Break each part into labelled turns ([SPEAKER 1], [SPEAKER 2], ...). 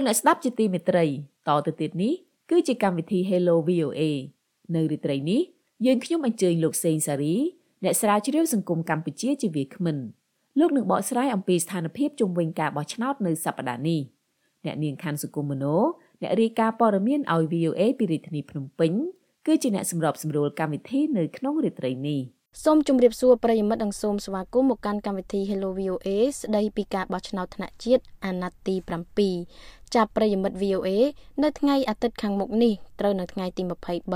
[SPEAKER 1] លោកអ្នកស្ដាប់ជាទីមេត្រីតទៅទៀតនេះគឺជាកម្មវិធី Hello VOA នៅរាត្រីនេះយើងខ្ញុំអញ្ជើញលោកសេងសារីអ្នកស្រាវជ្រាវសង្គមកម្ពុជាជាវាគ្មិនលោកនឹងបកស្រាយអំពីស្ថានភាពជុំវិញការបោះឆ្នោតនៅសប្តាហ៍នេះអ្នកនាងខាន់សុគមនោអ្នករាយការណ៍ព័ត៌មានឲ្យ VOA ពីរាជធានីភ្នំពេញគឺជាអ្នកសម្របសម្រួលកម្មវិធីនៅក្នុងរាត្រីនេះ
[SPEAKER 2] សូមជម្រាបសួរប្រិយមិត្តនិងសូមស្វាគមន៍មកកាន់កម្មវិធី Hello VOA ស្ដីពីការបោះឆ្នោតថ្នាក់ជាតិអាណត្តិទី7ចាប់ប្រិយមិត្ត VOA នៅថ្ងៃអាទិត្យខាងមុខនេះត្រូវនៅថ្ងៃទី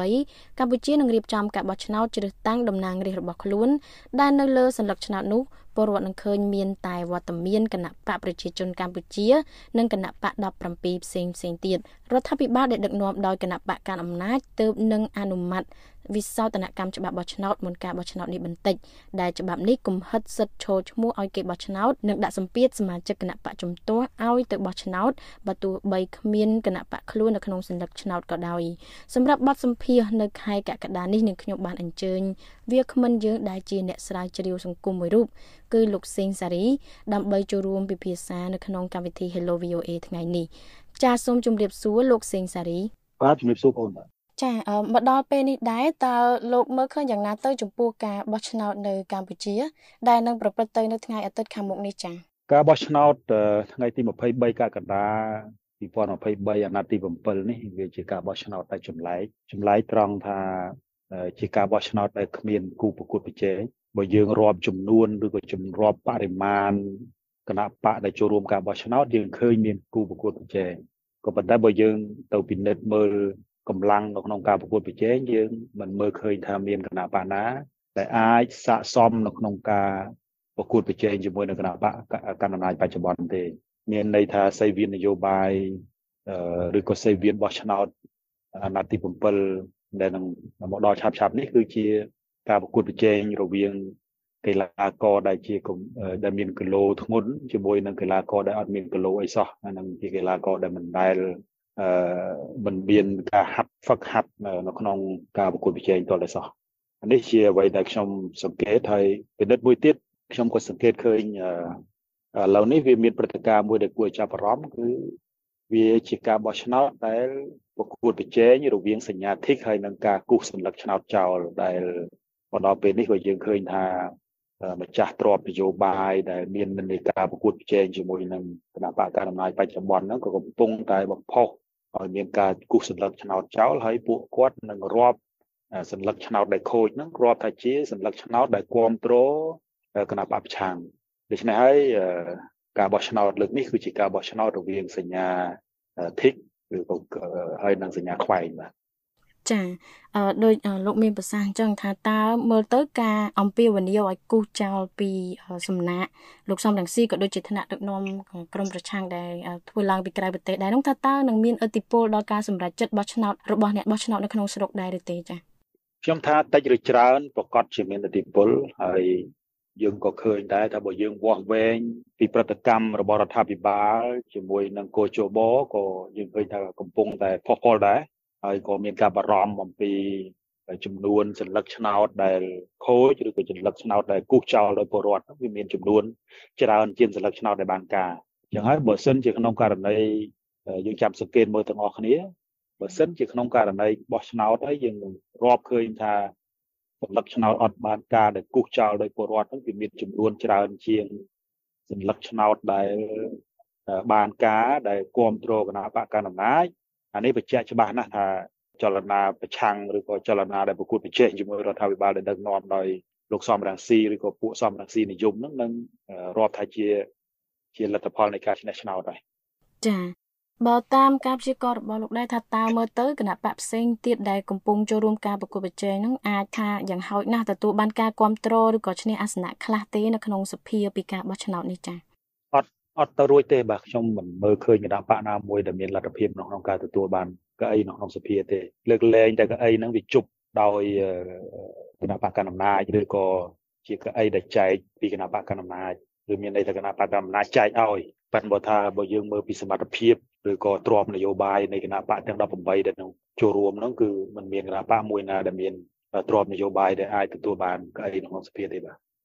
[SPEAKER 2] 23កម្ពុជានឹងរៀបចំការបោះឆ្នោតជ្រើសតាំងតំណាងរាស្ត្ររបស់ខ្លួនដែលនៅលើសញ្ញកឆ្នោតនោះពលរដ្ឋនឹងឃើញមានតែវត្តមានគណៈបកប្រជាជនកម្ពុជានិងគណៈបក17ផ្សេងទៀតរដ្ឋាភិបាលដែលដឹកនាំដោយគណៈបកកណ្ដាលអំណាចទើបនឹងអនុម័តវិសោធនកម្មច្បាប់បោះឆ្នោតមុនការបោះឆ្នោតនេះបន្តិចដែលច្បាប់នេះកំហិតសិទ្ធិឈរឈ្មោះឲ្យគេបោះឆ្នោតនិងដាក់សម្ពាធសមាជិកគណៈបកជំទាស់ឲ្យទៅបោះឆ្នោតបើទោះបីគ្មានគណៈបកខ្លួននៅក្នុងសញ្ញកឆ្នោតក៏ដោយសម្រាប់បទសម្ភាសន៍នៅខែកក្កដានេះនឹងខ្ញុំបានអញ្ជើញវាគ្មិនយើងដែលជាអ្នកស្រាវជ្រាវសង្គមមួយរូបគឺលោកសេងសារីដើម្បីចូលរួមពិភាក្សានៅក្នុងកម្មវិធី Hello VOA ថ្ងៃនេះចាសសូមជម្រាបសួរលោកសេងសារី
[SPEAKER 3] បាទជំរាបសួរបង
[SPEAKER 2] ចាមកដល់ពេលនេះដែរតើលោកមើលឃើញយ៉ាងណាទៅចំពោះការបោះឆ្នោតនៅកម្ពុជាដែលនឹងប្រព្រឹត្តទៅនៅថ្ងៃអាទិត្យខាងមុខនេះចា
[SPEAKER 3] ការបោះឆ្នោតថ្ងៃទី23កក្កដា2023អាណត្តិទី7នេះវាជាការបោះឆ្នោតតែចម្លែកត្រង់ថាជាការបោះឆ្នោតដែលគ្មានគូប្រកួតប្រជែងបើយើងរាប់ចំនួនឬក៏រាប់បរិមាណគណៈបកដែលចូលរួមការបោះឆ្នោតយើងឃើញមានគូប្រកួតប្រជែងក៏ប៉ុន្តែបើយើងទៅពិនិត្យមើលកម្លាំងនៅក្នុងការប្រកួតប្រជែងយើងមិនមើលឃើញថាមានគណៈបកណាដែលអាចស័ក្តិសមនៅក្នុងការប្រកួតប្រជែងជាមួយនឹងគណៈបកកណ្ដាលអំណាចបច្ចុប្បន្នទេមានន័យថាសេវានយោបាយឬក៏សេវាបោះឆ្នោតអាណត្តិទី7ដែលនឹងមកដល់ឆាប់នេះគឺជាការប្រកួតប្រជែងរវាងកីឡាករដែលមានគីឡូធ្ងន់ជាមួយនឹងកីឡាករដែលអត់មានគីឡូអីសោះអានឹងជាកីឡាករដែលមិនដែលមិនមានការហ្វឹកហាត់នៅក្នុងការប្រកួតប្រជែងតទៅសោះនេះជាអ្វីដែលខ្ញុំសង្កេតហើយពិនិត្យមួយទៀតខ្ញុំក៏សង្កេតឃើញឥឡូវនេះវាមានព្រឹត្តិការណ៍មួយដែលគួរចាប់អារម្មណ៍គឺវាជាការបោះឆ្នោតដែលប្រកួតប្រជែងរវាងសញ្ញាធិកហើយនិងការគូសសញ្ញកឆ្នោតចោលដែលមកដល់ពេលនេះក៏យើងឃើញថាម្ចាស់ទ្រព្យនយោបាយដែលមាននិន្នាការប្រកួតប្រជែងជាមួយនឹងគណៈបកកណ្ដាលអំណាចបច្ចុប្បន្នហ្នឹងក៏កំពុងតែបំផុសឲ្យមានការគូសសញ្ញកឆ្នោតចោលហើយពួកគាត់នឹងរាប់សញ្ញកឆ្នោតដែលខូចហ្នឹងរាប់ថាជាសញ្ញកឆ្នោតដែលគ្រប់គ្រងគណៈបកប្រឆាំងដូច្នេះហើយការបោះឆ្នោតលើកនេះគឺជាការបោះឆ្នោតរវាងសញ្ញាធិកឬក៏ហើយនិងសញ្ញាខ្វែងបាទ
[SPEAKER 2] ចាដោយលោកមានប្រសាសន៍អញ្ចឹងថាតើមើលទៅការអំពាវនាវឲ្យគូសចោលពីសំណាក់លោកសំរងស៊ីក៏ដូចជាថ្នាក់ដឹកនាំក្រមប្រឆាំងដែលធ្វើឡើងពីក្រៅប្រទេសដែរនោះថាតើនឹងមានឥទ្ធិពលដល់ការសម្រេចចិត្តបោះឆ្នោតរបស់អ្នកបោះឆ្នោតនៅក្នុងស្រុកដែរឬទេចា
[SPEAKER 3] ខ្ញុំថាតិចឬច្រើនប្រកាសជាមានឥទ្ធិពលហើយយើងក៏ឃើញដែរថាបើយើងវាស់វែងពីប្រតិកម្មរបស់រដ្ឋាភិបាលជាមួយនឹងកោជបក៏យើងឃើញថាកំពុងតែផុសផុលដែរហើយក៏មានការបារម្ភអំពីចំនួនសញ្ញកឆ្នោតដែលខូចឬក៏សញ្ញកឆ្នោតដែលគូសចោលដោយពលរដ្ឋវាមានចំនួនច្រើនជាងសញ្ញកឆ្នោតដែលបានការអញ្ចឹងហើយបើសិនជាក្នុងករណីយើងចាំសង្កេតមើលទាំងអស់គ្នាបើសិនជាក្នុងករណីបោះឆ្នោតហើយយើងរាប់ឃើញថាសញ្ញកឆ្នោតអត់បានការដែលគូសចោលដោយពលរដ្ឋហ្នឹងវាមានចំនួនច្រើនជាងសញ្ញកឆ្នោតដែលបានការដែលគ្រប់គ្រងគណៈបកកណ្ដាលអំណាចអានេះបញ្ជាក់ច្បាស់ណាស់ថាចលនាប្រឆាំងឬក៏ចលនាដែលប្រកួតប្រជែងជាមួយរដ្ឋាភិបាលដែលដឹកនាំដោយលោកសំរងស៊ីឬក៏ពួកសំរងស៊ីនិយមហ្នឹងនឹងរាប់ថាជាលទ្ធផលនៃការឈ្នះឆ្នោតហើយ
[SPEAKER 2] ចាបើតាមការព្យាករណ៍របស់លោកដែរថាតើមើលទៅគណៈបកផ្សេងទៀតដែលកំពុងចូលរួមការប្រកួតប្រជែងហ្នឹងអាចថាយ៉ាងហោចណាស់ទទួលបានការគ្រប់គ្រងឬក៏ឈ្នះអាសនៈខ្លះទេនៅក្នុងសភាពីការបោះឆ្នោតនេះចា
[SPEAKER 3] អត់ទៅរួចទេបាទខ្ញុំមិនមើលឃើញគណៈបកណាមួយដែលមានលទ្ធភាពក្នុងការទទួលបានកៅអីនៅក្នុងសភាទេលើកលែងតែកៅអីហ្នឹងវាជប់ដោយគណៈបកកណ្ដាលអំណាចឬក៏ជាកៅអីដែលចែកពីគណៈបកកណ្ដាលអំណាចឬមានន័យថាគណៈបកកណ្ដាលអំណាចចែកឲ្យប៉ុន្តែបើយើងមើលពីសមត្ថភាពឬក៏ទ្រព្យនយោបាយនៃគណៈបកទាំង18ដែលនឹងចូលរួមហ្នឹងគឺมันមានគណៈបកមួយណាដែលមានទ្រព្យនយោបាយដែលអាចទទួលបានកៅអីក្នុងសភាទេបាទ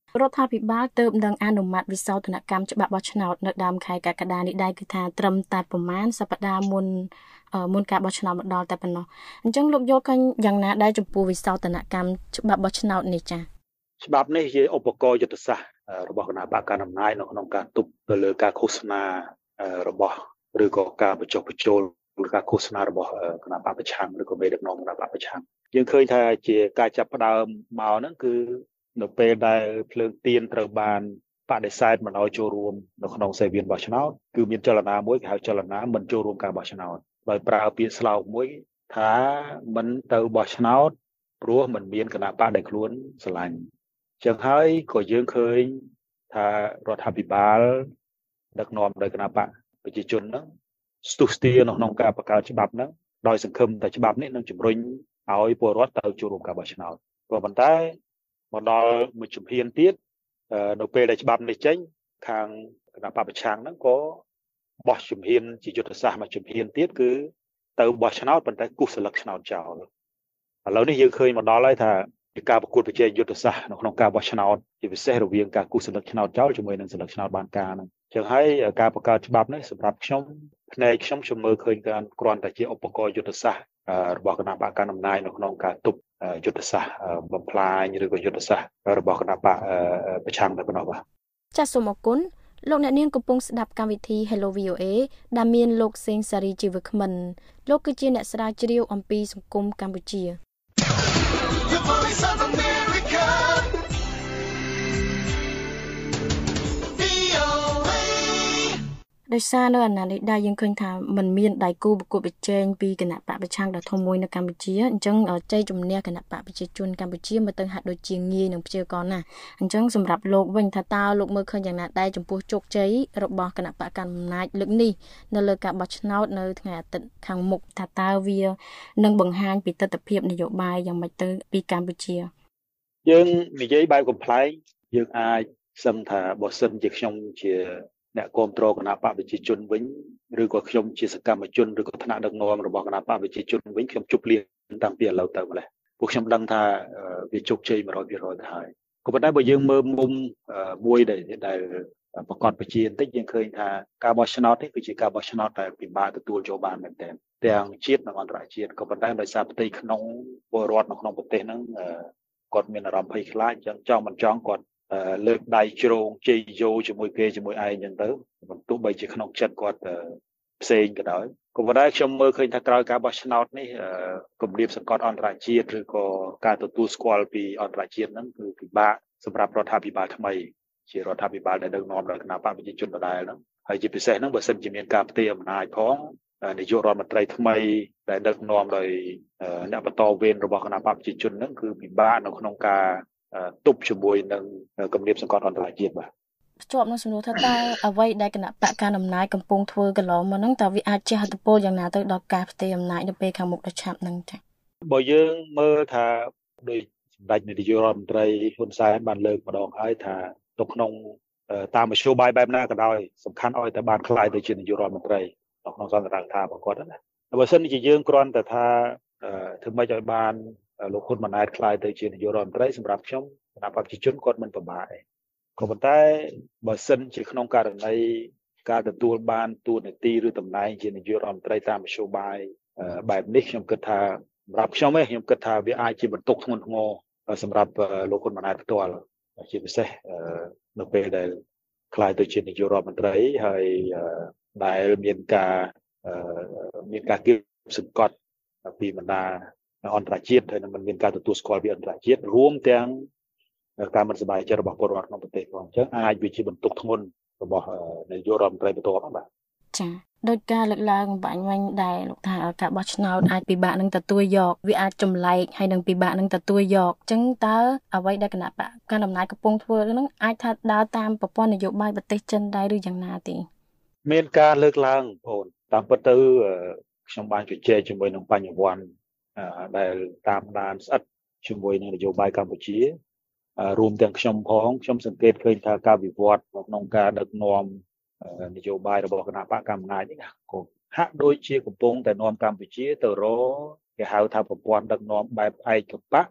[SPEAKER 2] រដ្ឋាភិបាលទើបនឹងអនុម័តវិសោធនកម្មច្បាប់បោះឆ្នោតនៅដើមខែកក្កដានេះដែរគឺថាត្រឹមតែប្រមាណសប្តាហ៍មុនការបោះឆ្នោតមកដល់តែប៉ុណ្ណោះអញ្ចឹងលោកយល់ឃើញយ៉ាងណាដែរចំពោះវិសោធនកម្មច្បាប់បោះឆ្នោតនេះចា៎
[SPEAKER 3] ច្បាប់នេះជាឧបករណ៍យុទ្ធសាស្ត្ររបស់គណៈបកកណ្ដាលអំណាចនៅក្នុងការទប់ទៅលើការឃោសនារបស់ឬក៏ការបញ្ចុះបញ្ចូលឬការឃោសនារបស់គណៈបកប្រឆាំងឬក៏មេដឹកនាំគណៈបកប្រឆាំងយើងឃើញថាជាការចាប់ផ្ដើមមកហ្នឹងគឺនៅពេលដែលភ្លើងទៀនត្រូវបានបដិសេធមិនឲ្យចូលរួមនៅក្នុងសេវាបោះឆ្នោតគឺមានចលនាមួយគេហៅចលនាមិនចូលរួមការបោះឆ្នោតដោយប្រើពាក្យស្លោកមួយថាមិនទៅបោះឆ្នោតព្រោះมันមានគណៈបកដែលខ្លួនស្រឡាញ់ចឹងហើយក៏យើងឃើញថារដ្ឋាភិបាលដឹកនាំដោយគណៈបកប្រជាជនហ្នឹងស្ទុះស្ទានៅក្នុងការបង្កើតច្បាប់ហ្នឹងដោយសង្ឃឹមថាច្បាប់នេះនឹងជំរុញឲ្យពលរដ្ឋទៅចូលរួមការបោះឆ្នោតក៏ប៉ុន្តែមកដល់មួយជំហានទៀតនៅពេលដែលច្បាប់នេះចេញខាងគណៈបកប្រឆាំងហ្នឹងក៏បោះជំហានជាយុទ្ធសាស្ត្រមួយជំហានទៀតគឺទៅបោះឆ្នោតប៉ុន្តែគូសស្លឹកឆ្នោតចោលឥឡូវនេះយើងឃើញមកដល់ហើយថាការប្រកួតប្រជែងយុទ្ធសាស្ត្រនៅក្នុងការបោះឆ្នោតជាពិសេសរវាងការគូសស្លឹកឆ្នោតចោលជាមួយនឹងស្លឹកឆ្នោតបានការហ្នឹងអញ្ចឹងហើយការបង្កើតច្បាប់នេះសម្រាប់ខ្ញុំផ្នែកខ្ញុំមើលឃើញការគ្រាន់តែជាឧបករណ៍យុទ្ធសាស្ត្ររបស់គណៈបកកណ្ដាលអំណាចនៅក្នុងការទប់យុទ្ធសាស្ត្របំផ្លាញឬក៏យុទ្ធសាស្ត្ររបស់គណៈបកប្រឆាំងតែប៉ុណ្ណោះបាទ
[SPEAKER 2] ចាសសូមអរគុណលោកអ្នកនាងកំពុងស្ដាប់កម្មវិធី Hello VOA ដែលមានលោកសេងសារីជីវក្មិនលោកគឺជាអ្នកស្រាវជ្រាវអំពីសង្គមកម្ពុជាដោយសារនៅអាណត្តិនេះដែរយើងឃើញថាมันមានដៃគូប្រកួតប្រជែងពីគណៈបកប្រឆាំងដ៏ធំមួយនៅកម្ពុជាអញ្ចឹងជ័យជំនះគណៈបកប្រជាជនកម្ពុជាមកទៅហាក់ដូចជាងាយនឹងព្យាករណាស់អញ្ចឹងសម្រាប់លោកវិញថាតើលោកមើលឃើញយ៉ាងណាដែរចំពោះជោគជ័យរបស់គណៈបកកណ្ដាលអំណាចលើកនេះនៅលើការបោះឆ្នោតនៅថ្ងៃអាទិត្យខាងមុខថាតើវានឹងបង្ហាញពីទស្សនវិជ្ជានយោបាយយ៉ាងម៉េចទៅពីកម្ពុជា
[SPEAKER 3] យើងនិយាយបែបកំ pl ែងយើងអាចសឹងថាបើសិនជាខ្ញុំជាអ្នកគ្រប់គ្រងគណៈបកប្រជាជនវិញឬក៏ខ្ញុំជាសកម្មជនឬក៏ថ្នាក់ដឹកនាំរបស់គណៈបកប្រជាជនវិញខ្ញុំជប់លៀងតាំងពីឥឡូវទៅម្លេះពួកខ្ញុំដឹងថាវាជោគជ័យ 100% ទៅហើយក៏ប៉ុន្តែបើយើងមើលមុំមួយដែលប្រកបប្រជាបន្តិចយើងឃើញថាការបោះឆ្នោតនេះគឺជាការបោះឆ្នោតដែលពិបាកទទួលយកបានមែនទែនទាំងជាតិនិងអន្តរជាតិក៏ប៉ុន្តែដោយសារផ្ទៃក្នុងពលរដ្ឋនៅក្នុងប្រទេសហ្នឹងគាត់មានអារម្មណ៍ភ័យខ្លាចអញ្ចឹងចង់មិនចង់គាត់លើកដៃជ្រងជ័យយោជាមួយគេជាមួយឯងអញ្ចឹងទៅបន្ទោះបីជាក្នុងចិត្តគាត់ផ្សេងក៏ដោយក៏ប៉ុន្តែខ្ញុំមើលឃើញថាក្រោយការបោះឆ្នោតនេះគម្រាមសង្កត់អន្តរជាតិឬក៏ការទទួលស្គាល់ពីអន្តរជាតិហ្នឹងគឺពិបាកសម្រាប់រដ្ឋាភិបាលថ្មីជារដ្ឋាភិបាលដែលដឹកនាំដោយគណៈបកប្រជាជនដដែលហ្នឹងហើយជាពិសេសហ្នឹងបើសិនជាមានការផ្ទេរអំណាចផងនាយករដ្ឋមន្ត្រីថ្មីដែលដឹកនាំដោយអ្នកបន្តវេនរបស់គណៈបកប្រជាជនហ្នឹងគឺពិបាកនៅក្នុងការទប់ជាមួយនឹងគម្រាមសង្កត់អន្តរជាតិបាទ
[SPEAKER 2] ភ្ជាប់នឹងសំណួរថាតើអ្វីដែលគណៈបកកណ្ដាលអំណាចកំពុងធ្វើកន្លងមកហ្នឹងតើវាអាចជះឥទ្ធិពលយ៉ាងណាទៅដល់ការផ្ទេរអំណាចនៅពេលខាងមុខដ៏ឆាប់ហ្នឹងចា៎
[SPEAKER 3] បើយើងមើលថាដោយសម្ដេចនាយករដ្ឋមន្ត្រីហ៊ុនសែនបានលើកម្ដងហើយថាទៅក្នុងតាមមធ្យោបាយបែបណាក៏ដោយសំខាន់ឲ្យតែបានខ្លាយទៅជានាយករដ្ឋមន្ត្រីនៅក្នុងសន្និដ្ឋានថារបស់គាត់ណាបើសិនជាយើងគ្រាន់តែថាធ្វើម៉េចឲ្យបានលោកហ៊ុនម៉ាណែតខ្លាយទៅជានាយករដ្ឋមន្ត្រីសម្រាប់ខ្ញុំគណៈបព្វជិជនគាត់មិនពិបាកទេក៏ប៉ុន្តែបើសិនជាក្នុងករណីការទទួលបានតួនាទីឬតំណែងជានាយករដ្ឋមន្ត្រីតាមមធ្យោបាយបែបនេះខ្ញុំគិតថាសម្រាប់ខ្ញុំខ្ញុំគិតថាវាអាចជាបន្ទុកធ្ងន់ធ្ងរសម្រាប់លោកហ៊ុនម៉ាណែតផ្ទាល់ជាពិសេសនៅពេលដែលខ្លាយទៅជានាយករដ្ឋមន្ត្រីហើយដែលមានការគៀបសង្កត់ពីបណ្ដាអន្តរជាតិហើយនឹងមានការទទួលស្គាល់ពីអន្តរជាតិរួមទាំងការមិនសប្បាយចិត្តរបស់ពលរដ្ឋក្នុងប្រទេសផងអញ្ចឹងអាចវាជាបន្ទុកធ្ងន់របស់នាយករដ្ឋមន្ត្រីបន្ទាប់បាទ
[SPEAKER 2] ចា៎ដោយការលើកឡើងបាញ់វិញដែរលោកថាការបោះឆ្នោតអាចពិបាកនឹងទទួលយកវាអាចចម្លែកហើយនឹងពិបាកនឹងទទួលយកអញ្ចឹងតើអ្វីដែលគណៈបកកណ្ដាលអំណាចកំពុងធ្វើនឹងអាចថាដើរតាមប្រព័ន្ធនយោបាយប្រទេសចិនដែរឬយ៉ាងណាទេ
[SPEAKER 3] មានការលើកឡើងបងតាមពិតទៅខ្ញុំបានជជែកជាមួយនឹងបញ្ញវន្តដែលតាមដានស្អិតជាមួយនឹងនយោបាយកម្ពុជារួមទាំងខ្ញុំផងខ្ញុំសង្កេតឃើញថាការវិវត្តក្នុងការដឹកនាំនយោបាយរបស់គណៈបកកណ្ដាលអំណាចនេះក៏ហាក់ដូចជាកំពុងតែនាំកម្ពុជាទៅរកគេហៅថាប្រព័ន្ធដឹកនាំបែបឯកបក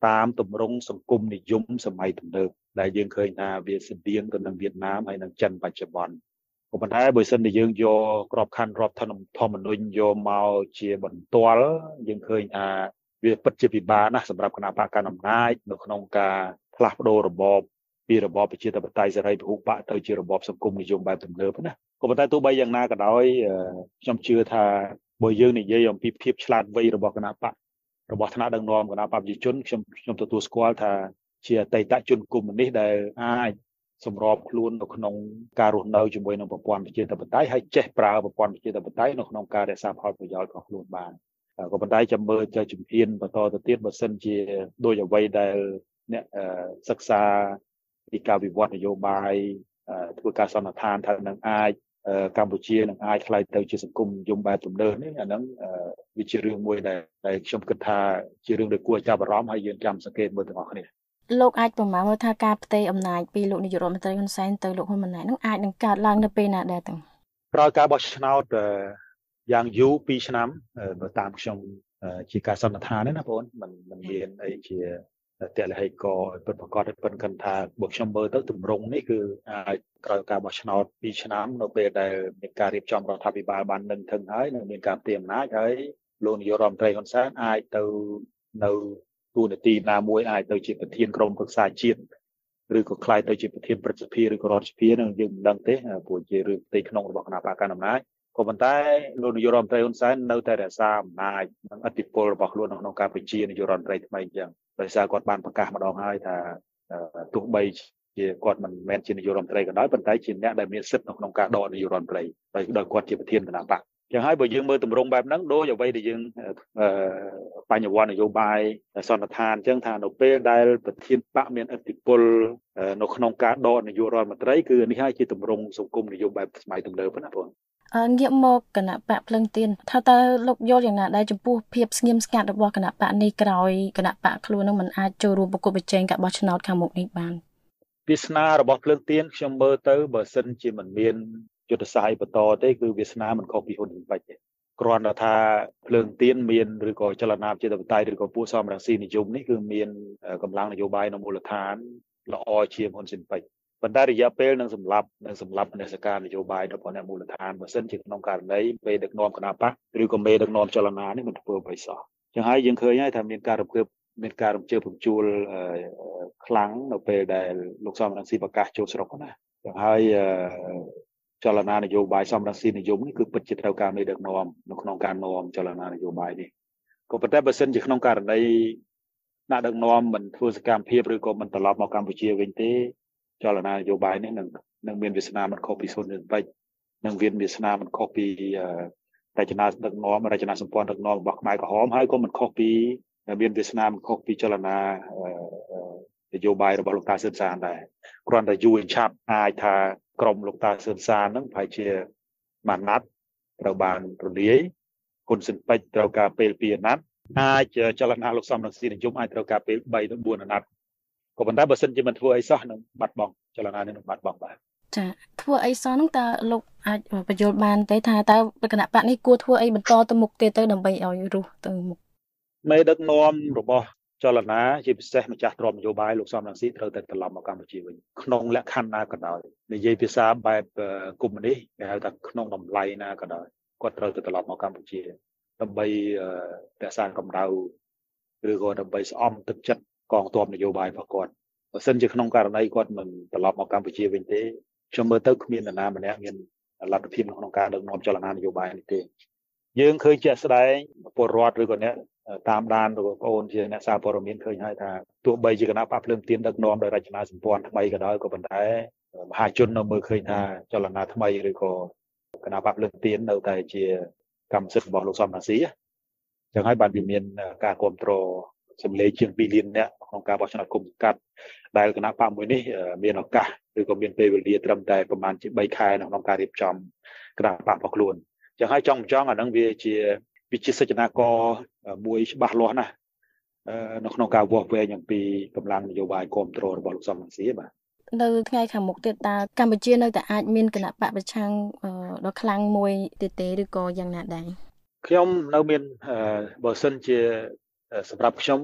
[SPEAKER 3] តាមទម្រង់សង្គមនិយមសម័យទំនើបដែលយើងឃើញថាវាស្តៀងទៅនឹងវៀតណាមហើយនិងចិនបច្ចុប្បន្នក៏ប៉ុន្តែបើសិនជាយើងយកក្របខ័ណ្ឌរដ្ឋធម្មនុញ្ញយកមកជាបន្ទាល់យើងឃើញថាវាពិតជាពិបាកណាស់សម្រាប់គណៈបកកណ្ដាលអំណាចនៅក្នុងការផ្លាស់ប្ដូររបបពីរបបប្រជាធិបតេយ្យសេរីពហុបកទៅជារបបសង្គមនិយមបែបទំនើបណាក៏ប៉ុន្តែទោះបីយ៉ាងណាក៏ដោយខ្ញុំជឿថាបើយើងនិយាយអំពីភាពឆ្លាតវៃរបស់គណៈបករបស់ថ្នាក់ដឹកនាំគណៈបព្វជិជនខ្ញុំទទួលស្គាល់ថាជាអតីតជនកុម្មុយនីសដែលអាចសម្របខ្លួននៅក្នុងការរស់នៅជាមួយនឹងប្រព័ន្ធប្រជាធិបតេយ្យហើយចេះប្រើប្រព័ន្ធប្រជាធិបតេយ្យនៅក្នុងការរក្សាផលប្រយោជន៍របស់ខ្លួនបានក៏ប៉ុន្តែចាំមើលទៅជំហានបន្តទៅទៀតបើសិនជាដោយអ្វីដែលអ្នកសិក្សាពីការវិវត្តនយោបាយធ្វើការសន្និដ្ឋានថានឹងអាចកម្ពុជានឹងអាចខ្លាយទៅជាសង្គមនិយមបែបទំនើបនេះអាហ្នឹងវាជារឿងមួយដែលខ្ញុំគិតថាជារឿងដែលគួរចាប់អារម្មណ៍ហើយយើងចាំសង្កេតមើលទាំងអស់គ្នា
[SPEAKER 2] លោកអាចប្រមាណមើលថាការផ្ទេរអំណាចពីលោកនាយករដ្ឋមន្ត្រីហ៊ុនសែនទៅលោកហ៊ុនម៉ាណែតនឹងអាចនឹងកើតឡើងនៅពេលណាដែរទៅ
[SPEAKER 3] ក្រោយការបោះឆ្នោតយ៉ាងយូរ2ឆ្នាំបើតាមខ្ញុំជាការសន្និដ្ឋានណាបងមិនមានអីជាតលហេកពិតប្រកបពិតគិតថាបើខ្ញុំមើលទៅទម្រង់នេះគឺអាចក្រោយការបោះឆ្នោត2ឆ្នាំនៅពេលដែលមានការរៀបចំរដ្ឋាភិបាលបាននឹងធឹងហើយនឹងមានការផ្ទេរអំណាចហើយលោកនាយករដ្ឋមន្ត្រីហ៊ុនសែនអាចទៅនៅទូនាទីណាមួយអាចទៅជាប្រធានក្រុមប្រឹក្សាជាតិឬក៏ខ្លាយទៅជាប្រធានព្រឹទ្ធសភាឬក៏រដ្ឋសភានឹងយើងមិនដឹងទេព្រោះជារឿងផ្ទៃក្នុងរបស់គណៈបកកណ្ដាលអំណាចក៏ប៉ុន្តែលោកនាយករដ្ឋមន្ត្រីហ៊ុនសែននៅតែរក្សាអំណាចនិងឥទ្ធិពលរបស់ខ្លួនក្នុងការបញ្ជានាយករដ្ឋមន្ត្រីថ្មីអញ្ចឹងដោយសារគាត់បានប្រកាសម្ដងហើយថាទោះបីជាគាត់មិនមែនជានាយករដ្ឋមន្ត្រីក៏ដោយប៉ុន្តែជាអ្នកដែលមានសិទ្ធិនៅក្នុងការដកនាយករដ្ឋមន្ត្រីដោយគាត់ជាប្រធានគណៈបកចឹងហើយបើយើងមើលទម្រង់បែបហ្នឹងដូចអ្វីដែលយើងបញ្ញវន្តនយោបាយសន្និដ្ឋានអញ្ចឹងថានៅពេលដែលប្រធានបកមានឥទ្ធិពលនៅក្នុងការដកនាយករដ្ឋមន្ត្រីគឺនេះហើយជាទម្រង់សង្គមនយោបាយសម័យទំនើបណាបង
[SPEAKER 2] ងាកមកគណៈបកភ្លឹងទៀនថាតើលោកយល់យ៉ាងណាដែរចំពោះភាពស្ងៀមស្ងាត់របស់គណៈបកនេះក្រោយគណៈបកខ្លួននឹងមិនអាចចូលរួមប្រគល់ប្រជែងការបោះឆ្នោតខាងមុខនេះបាន
[SPEAKER 3] វាសនារបស់ភ្លើងទៀនខ្ញុំមើលទៅបើសិនជាមិនមានយុទ្ធសាស្ត្របន្តទេគឺវាសនាមិនខុសពីហ៊ុនស៊ិនប៉ិចទេគ្រាន់តែថាភ្លើងទៀនមានឬក៏ចលនាប្រជាធិបតេយ្យឬក៏ពួកសមរង្ស៊ីនិយមនេះគឺមានកម្លាំងនយោបាយនៅមូលដ្ឋានល្អជាងហ៊ុនស៊ិនប៉ិចប៉ុន្តែរយៈពេលនឹងសម្រាប់មនសិការនយោបាយរបស់អ្នកមូលដ្ឋានបើសិនជាក្នុងករណីពេលដឹកនាំគណៈបកឬក៏មេដឹកនាំចលនានេះមិនធ្វើអ្វីសោះចឹងហើយយើងឃើញហើយថាមានការរំជើបរំជួលខ្លាំងនៅពេលដែលលោកសមរង្ស៊ីប្រកាសចូលស្រុកណាចឹងហើយចលនានយោបាយសមរង្ស៊ីនិយមនេះគឺពិតជាត្រូវការមេដឹកនាំនៅក្នុងការនាំចលនានយោបាយនេះក៏ប៉ុន្តែបើសិនជាក្នុងករណីអ្នកដឹកនាំមិនធ្វើសកម្មភាពឬក៏មិនត្រឡប់មកកម្ពុជាវិញទេចលនានយោបាយនេះនឹងមានវាសនាមិនខុសពីហ៊ុនស៊ិនប៉ិចនឹងមានវាសនាមិនខុសពីរចនាដឹកនាំរចនាសម្ព័ន្ធដឹកនាំរបស់ខ្មែរក្រហមហើយក៏មិនខុសពីមានវាសនាមិនខុសពីចលនានយោបាយរបស់លោកតាសឿនសានដែរគ្រាន់តែយូរឆាប់អាចថាក្រុមលោកតាសឿនសានហ្នឹងប្រហែលជាមួយអាណត្តិត្រូវបានរលាយហ៊ុនស៊ិនប៉ិចត្រូវការពេល2អាណត្តិអាចចលនាលោកសំរងស៊ីនិយមអាចត្រូវការពេល3ទៅ4អាណត្តិក៏ប៉ុន្តែបើសិនជាមិនធ្វើអីសោះនឹងបាត់បង់ចលនានេះនឹងបាត់បង់បាទ
[SPEAKER 2] ចាធ្វើអីសោះហ្នឹងតើលោកអាចបញ្យល់បានទេថាតើគណៈបកនេះគួរធ្វើអីបន្តទៅមុខទៀតទៅដើម្បីឲ្យរស់ទៅមុខ
[SPEAKER 3] មេដឹកនាំរបស់ចលនាជាពិសេសម្ចាស់ទ្រព្យនយោបាយលោកសំរងស៊ីត្រូវតែត្រឡប់មកកម្ពុជាវិញក្នុងលក្ខខណ្ឌណាក៏ដោយនិយាយភាសាបែបកុម្មុយនីសគេហៅថាក្នុងតម្លៃណាក៏ដោយគាត់ត្រូវតែត្រឡប់មកកម្ពុជាដើម្បីរក្សាកម្ដៅឬក៏ដើម្បីស្អំទឹកចិត្តកងទ័ពនយោបាយរបស់គាត់បើសិនជាក្នុងករណីគាត់មិនត្រឡប់មកកម្ពុជាវិញទេខ្ញុំមើលទៅគ្មាននរណាម្នាក់មានលទ្ធភាពក្នុងការដឹកនាំចលនានយោបាយនេះទេយើងឃើញជាក់ស្ដែងពលរដ្ឋឬក៏អ្នកតាមដានឬបងប្អូនជាអ្នកសារព័ត៌មានឃើញហើយថាទោះបីជាគណៈបកភ្លើងទៀនដឹកនាំដោយរចនាសម្ព័ន្ធថ្មីក៏ដោយក៏ប៉ុន្តែមហាជននៅមើលឃើញថាចលនាថ្មីឬក៏គណៈបកភ្លើងទៀននៅតែជាកម្មសិទ្ធិរបស់លោកសំរងស៊ីចឹងហើយបានវាមានការគ្រប់គ្រងសម្លេងជាង2លានអ្នកក្នុងការបោះឆ្នោតគុំសង្កាត់ដែលគណៈបកមួយនេះមានឱកាសឬក៏មានពេលវេលាត្រឹមតែប្រហែលជា3ខែក្នុងការរៀបចំគណៈបករបស់ខ្លួនចឹងហើយចង់អាហ្នឹងវាជាសច្ចនាករមួយច្បាស់លាស់ណាស់នៅក្នុងការវាស់វែងអំពីកម្លាំងនយោបាយគ្រប់គ្រងរបស់លោកសំរងស៊ីបាទ
[SPEAKER 2] នៅថ្ងៃខាងមុខទៀតតើកម្ពុជានៅតែអាចមានគណៈបកប្រឆាំងដ៏ខ្លាំងមួយទៀតទេឬក៏យ៉ាងណាដែរ
[SPEAKER 3] ខ្ញុំនៅមានបើសិនជាសម្រាប់ខ្ញុំ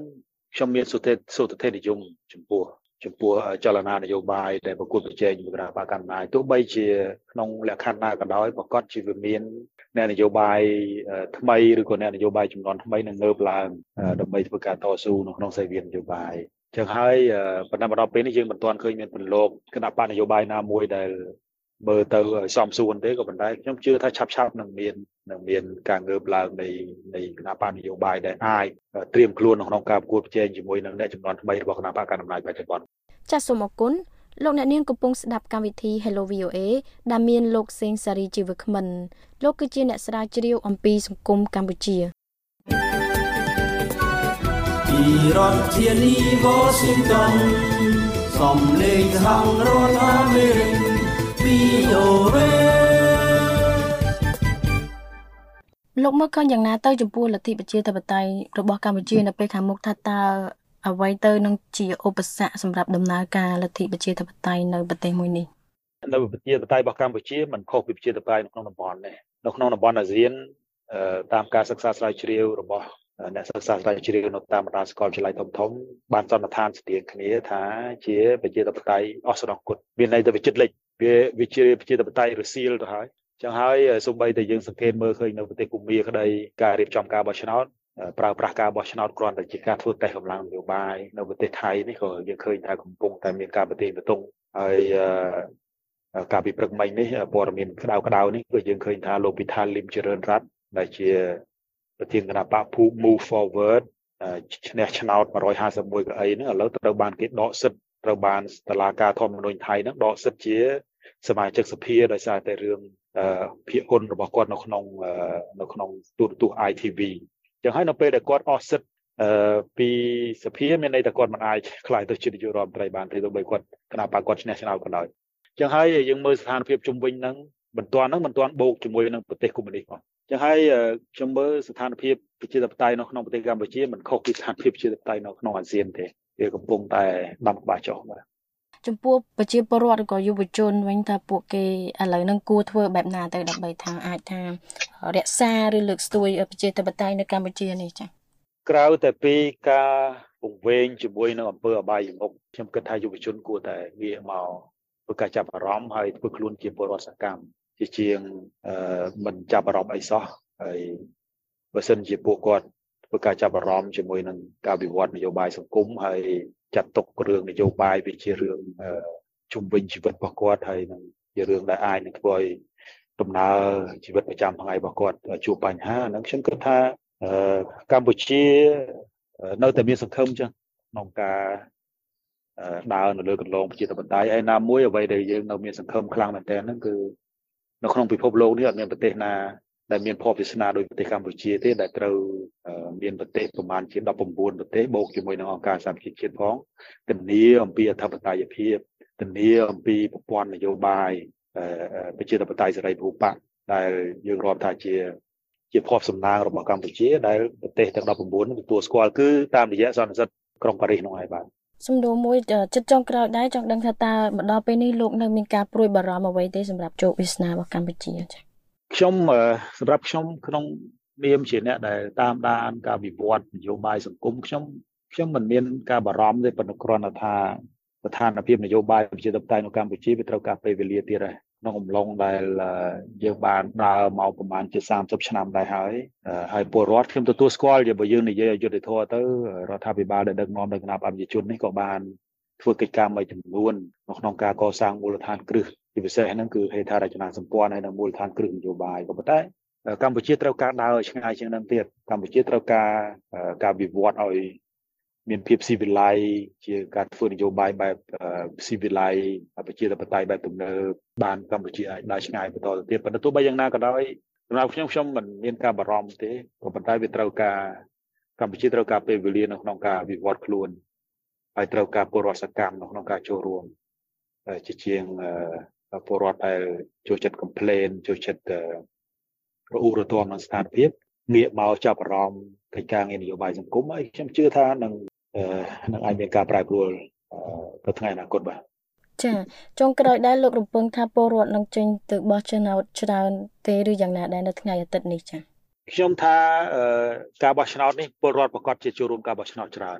[SPEAKER 3] ខ្ញុំមានសុទ្ធិនិយមចំពោះចលនានយោបាយដែលប្រកួតប្រជែងvớiគណៈបកកណ្ដាលទោះបីជាក្នុងលក្ខខណ្ឌណាក៏ដោយប្រកាសជាវាមានអ្នកនយោបាយថ្មីឬក៏អ្នកនយោបាយចំនួនថ្មីនឹងងើបឡើងដើម្បីធ្វើការតស៊ូនៅក្នុងសេវានយោបាយចឹងហើយប៉ុន្តែមកដល់ពេលនេះយើងមិនទាន់ឃើញមានពលលោកគណៈបកនយោបាយណាមួយដែលមើលទៅសមសួនទេក៏ប៉ុន្តែខ្ញុំជឿថាឆាប់នឹងមានការងើបឡើងនៃគណៈបកនយោបាយដែលអាចត្រៀមខ្លួនក្នុងការប្រកួតប្រជែងជាមួយនឹងអ្នកចំនួនថ្មីរបស់គណៈបកកណ្ដាលអំណាចបច្ចុប្បន្ន
[SPEAKER 2] ចាសសូមអរគុណលោកអ្នកនាងកំពុងស្ដាប់កម្មវិធី Hello VOA ដែលមានលោកសេងសារីជីវក្មិនលោកគឺជាអ្នកស្រាវជ្រាវអំពីសង្គមកម្ពុជា
[SPEAKER 4] ពីរដ្ឋធានី Washington សំឡេងសហរដ្ឋអាមេរិក VOA
[SPEAKER 2] លោកមើលឃើញយ៉ាងណាទៅចំពោះលទ្ធិប្រជាធិបតេយ្យរបស់កម្ពុជានៅពេលខាងមុខថាតើអ្វីទៅនឹងជាឧបសគ្គសម្រាប់ដំណើរការលទ្ធិប្រជាធិបតេយ្យនៅប្រទេសមួយនេះ
[SPEAKER 3] នៅប្រជាធិបតេយ្យរបស់កម្ពុជាមិនខុសពីប្រជាធិបតេយ្យនៅក្នុងតំបន់ទេនៅក្នុងតំបន់អាស៊ានតាមការសិក្សាស្រាវជ្រាវរបស់អ្នកសិក្សាស្រាវជ្រាវនៅតាមបណ្ដាសាកលវិទ្យាល័យធំបានសន្និដ្ឋានស្ទៀងគ្នាថាជាប្រជាធិបតេយ្យអស់ស្រង់គុតមានន័យថាវាចិត្តលិចវាជាប្រជាធិបតេយ្យរសៀលទៅហើយចឹងហើយសូម្បីតែយើងសង្កេតមើលឃើញនៅប្រទេសកូម៉ាក្តីការរៀបចំការបោះឆ្នោតប្រើប្រាស់ការបោះឆ្នោតគ្រាន់តែជាការធ្វើតេស្តកម្លាំងនយោបាយនៅប្រទេសថៃនេះក៏យើងឃើញថាកំពុងតែមានការប្រទេសបន្ទង់ហើយការពិព្រឹកមិញនេះព័ត៌មានក្តៅនេះគឺយើងឃើញថាលោកពិថាលីមចរិនរ័ត្នដែលជាប្រធានគណៈបក Move Forward ឈ្នះឆ្នោត151កៅអីហ្នឹងឥឡូវត្រូវបានគេដកសិទ្ធិត្រូវបានតុលាការធម្មនុញ្ញថៃហ្នឹងដកសិទ្ធិជាសមាជិកសភាដោយសារតែរឿងភាគហ៊ុនរបស់គាត់នៅក្នុងទូរទស្សន៍ ITV ចឹងហើយនៅពេលដែលគាត់អស់សិទ្ធិពីសភាមានន័យថាគាត់មិនអាចខ្លាយទៅជានាយករដ្ឋមន្ត្រីបានទេទោះបីគាត់គណៈបកគាត់ឈ្នះឆ្នោតក៏ដោយចឹងហើយយើងមើលស្ថានភាពជុំវិញហ្នឹងមិនទាន់បូកជាមួយនឹងប្រទេសកុម្មុយនីសផងចឹងហើយខ្ញុំមើលស្ថានភាពប្រជាធិបតេយ្យនៅក្នុងប្រទេសកម្ពុជាមិនខុសពីស្ថានភាពប្រជាធិបតេយ្យនៅក្នុងអាស៊ានទេវាកំពុងតែដំក្បាលចុះបាទ
[SPEAKER 2] ចំពោះប្រជាពលរដ្ឋក៏យុវជនវិញថាពួកគេឥឡូវហ្នឹងគួរធ្វើបែបណាទៅដើម្បីថាអាចថារក្សាឬលើកស្ទួយប្រជាធិបតេយ្យនៅកម្ពុជានេះចា៎
[SPEAKER 3] ក្រៅតែពីការពង្វេងជាមួយនឹងអំពើអបាយមុខខ្ញុំគិតថាយុវជនគួរតែងាកមកធ្វើការចាប់អារម្មណ៍ហើយធ្វើខ្លួនជាពលរដ្ឋសកម្មជាជាងមិនចាប់អារម្មណ៍អីសោះហើយបើសិនជាពួកគាត់ធ្វើការចាប់អារម្មណ៍ជាមួយនឹងការវិវត្តនយោបាយសង្គមហើយចាត់ទុករឿងនយោបាយវាជារឿងជុំវិញជីវិតរបស់គាត់ហើយនឹងជារឿងដែលអាចនឹងធ្វើឲ្យដំណើរជីវិតប្រចាំថ្ងៃរបស់គាត់ជួបបញ្ហាហ្នឹងខ្ញុំគិតថាកម្ពុជានៅតែមានសង្ឃឹមចឹងក្នុងការដើរនៅលើកន្លងប្រជាធិបតេយ្យឯណាមួយអ្វីដែលយើងនៅមានសង្ឃឹមខ្លាំងមែនទែនហ្នឹងគឺនៅក្នុងពិភពលោកនេះអត់មានប្រទេសណាដែលមានភពវាសនាដូចប្រទេសកម្ពុជាទេដែលត្រូវមានប្រទេសប្រមាណជា19ប្រទេសបូកជាមួយនឹងអង្គការសហប្រជាជាតិផងធានាអំពីអធិបតេយ្យភាពធានាអំពីប្រព័ន្ធនយោបាយប្រជាធិបតេយ្យសេរីពហុបកដែលយើងរាប់ថាជាភពសំណាងរបស់កម្ពុជាដែលប្រទេសទាំង19នេះទទួលស្គាល់គឺតាមរយៈសន្និសីទក្រុងប៉ារីសនោះហើយបាទ
[SPEAKER 2] សំណួរមួយចិត្តចុងក្រោយដែរចង់ដឹងថាតើមកដល់ពេលនេះលោកនៅមានការព្រួយបារម្ភអ្វីទេសម្រាប់ជោគវាសនារបស់កម្ពុជាចា៎
[SPEAKER 3] ខ្ញុំសម្រាប់ខ្ញុំក្នុងនាមជាអ្នកដែលតាមដានការវិវត្តនយោបាយសង្គមខ្ញុំមិនមានការបារម្ភទេប៉ុន្តែគ្រាន់តែថាស្ថានភាពនយោបាយប្រជាធិបតេយ្យនៅកម្ពុជាវាត្រូវការពេលវេលាទៀតហើយក្នុងអំឡុងដែលយើងបានដើរមកប្រហែលជា30ឆ្នាំដែរហើយពលរដ្ឋខ្ញុំទទួលស្គាល់បើយើងនិយាយឲ្យយុត្តិធម៌ទៅរដ្ឋាភិបាលដែលដឹកនាំដោយគណៈបព្វជិជននេះក៏បានធ្វើកិច្ចការមួយចំនួនក្នុងការកសាងមូលដ្ឋានគ្រឹះជាពិសេសហ្នឹងគឺហេដ្ឋារចនាសម្ព័ន្ធហើយនៅមូលដ្ឋានគ្រឹះនយោបាយក៏ប៉ុន្តែកម្ពុជាត្រូវការដើរឲ្យឆ្ងាយជាងហ្នឹងទៀតកម្ពុជាត្រូវការវិវត្តឲ្យមានភាពស៊ីវិល័យជាការធ្វើនយោបាយបែបស៊ីវិល័យប្រជាធិបតេយ្យបែបទំនើបបានកម្ពុជាអាចដើរឆ្ងាយបន្តទៅទៀតប៉ុន្តែទោះបីយ៉ាងណាក៏ដោយសម្រាប់ខ្ញុំមិនមានការបារម្ភទេក៏ប៉ុន្តែវាត្រូវការកម្ពុជាត្រូវការពេលវេលានៅក្នុងការវិវត្តខ្លួនហើយត្រូវការពលរដ្ឋសកម្មនៅក្នុងការចូលរួមជាជាងពលរដ្ឋដែលចូលចិត្ត complain ចូលចិត្តរអ៊ូរទាំនឹងស្ថានភាពងាកមកចាប់អារម្មណ៍កិច្ចការងារនយោបាយសង្គមហើយខ្ញុំជឿថានឹងអាចមានការប្រែប្រួលទៅថ្ងៃអនាគតបាទ
[SPEAKER 2] ចាចុងក្រោយដែរលោករំពឹងថាពលរដ្ឋនឹងចេញទៅបោះឆ្នោតច្រើនទេឬយ៉ាងណាដែរនៅថ្ងៃអាទិត្យនេះចា
[SPEAKER 3] ខ្ញុំថាការបោះឆ្នោតនេះពលរដ្ឋប្រកាសជាចូលរួមការបោះឆ្នោតច្រើន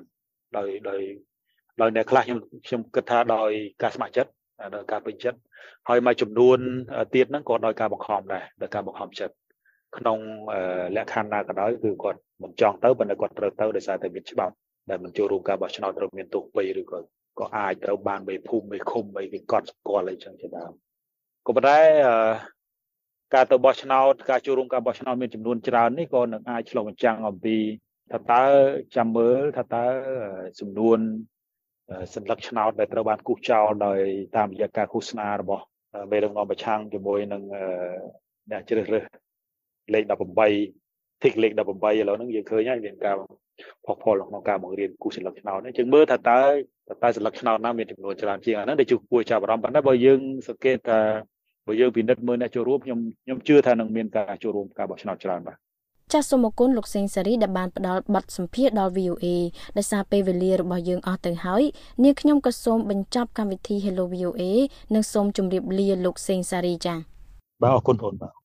[SPEAKER 3] ដោយអ្នកខ្លះខ្ញុំគិតថាដោយការស្ម័គ្រចិត្តដោយការពេញចិត្តហើយមួយចំនួនទៀតហ្នឹងក៏ដោយការបង្ខំដែរដោយការបង្ខំចិត្តក្នុងលក្ខខណ្ឌណាក៏ដោយគឺគាត់មិនចង់ទៅប៉ុន្តែគាត់ត្រូវទៅដោយសារតែមានច្បាប់ដែលមិនចូលរួមការបោះឆ្នោតត្រូវមានទោស2ឬក៏អាចត្រូវបានមេភូមិមេឃុំអីវាកត់ស្គាល់អីចឹងជាដើមក៏ប៉ុន្តែការទៅបោះឆ្នោតការចូលរួមការបោះឆ្នោតមានចំនួនច្រើននេះក៏នឹងអាចឆ្លុះបញ្ចាំងអំពីថាតើចាំមើលថាតើចំនួនសញ្ញាឆ្នោតដែលត្រូវបានគូសចោលដោយតាមរយៈការឃោសនារបស់មេដឹកនាំប្រឆាំងជាមួយនឹងអ្នកជ្រើសរើសលេខ18ធីកលេខ18ឥឡូវហ្នឹងយើងឃើញហើយមានការផុសផុលក្នុងការបង្រៀនគូសសញ្ញាឆ្នោតនេះយើងមើលថាតើសញ្ញាឆ្នោតណាមានចំនួនច្រើនជាងអាហ្នឹងដែលជួបគួរចាប់អារម្មណ៍ប៉ុន្តែបើយើងសង្កេតថាបើយើងពិនិត្យមើលអ្នកចូលរួមខ្ញុំជឿថានឹងមានការចូលរួមការបោះឆ្នោតច្រើនបាទ
[SPEAKER 2] ចាសសូមអរគុណលោកសេងសារីដែលបានផ្ដល់បទសម្ភាសន៍ដល់ VOA ដោយសារពេលវេលារបស់យើងអស់ទៅហើយនាងខ្ញុំក៏សូមបញ្ចប់កម្មវិធី Hello VOA និងសូមជម្រាបលាលោកសេងសារីចា៎
[SPEAKER 3] បាទអរគុណបងបាទ